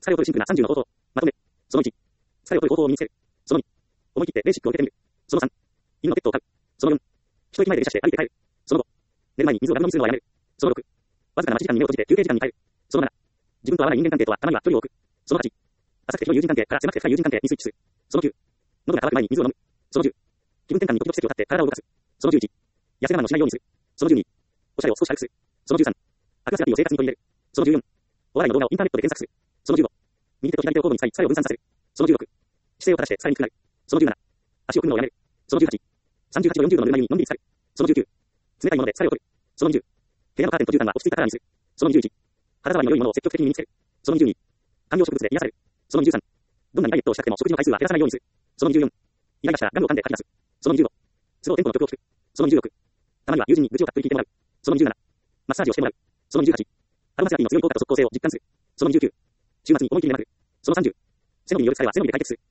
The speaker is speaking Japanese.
疲れを取るシンプルな30の方法。まとめ。その1。疲れを取る方法を身につける。その2。思い切ってレーシックを受けてみる。その3。犬のペットを飼う。その4。一駅前で下車して歩いて帰る。その5。寝る前に水をガブ飲みするのをやめる。その6。わずかな待ち時間に目を閉じて休憩時間に帰る。その7。自分と合わない人間関係とはたまには距離を置く。その8。浅くて広い友人関係から狭くて深い友人関係にスイッチする。その9。喉が渇く前に水を飲む。その10。気分転換に時々席を立って体を動かす。その11。痩せ我慢をしないようにする。その12。おしゃれを少し軽くする。その13。アクアセラピーを生活に取り入れる。その14。お笑いの動画をインターネットで検索する。その15。右手と左手を交互に使い疲れを分散させる。その16。姿勢を正してさらに低くなる。その17。足を組むのをやめる。その18。38度40度のぬるま湯にのんびり浸かる。その19。冷たいもので疲れを取る。その20。部屋のカーテンと絨毯が落ち着いたカラーにする。その21。肌触りの良いものを積極的に身につける。その22。観葉植物で癒される。その23。どんなにダイエットをしたくても食事の回数は減らさないようにする。その24。イライラしたらガムを噛んで書き出す。その25。スローテンポの曲を聴く。その26。たまには友人に愚痴をたっぷり聞いてもらう。その27。マッサージをしてもらう。その28。アロマセラピーの強い効果と即効性を実感する。その29。週末に思い切りめまくる。その30。背伸びによる疲れは背伸びで解決する。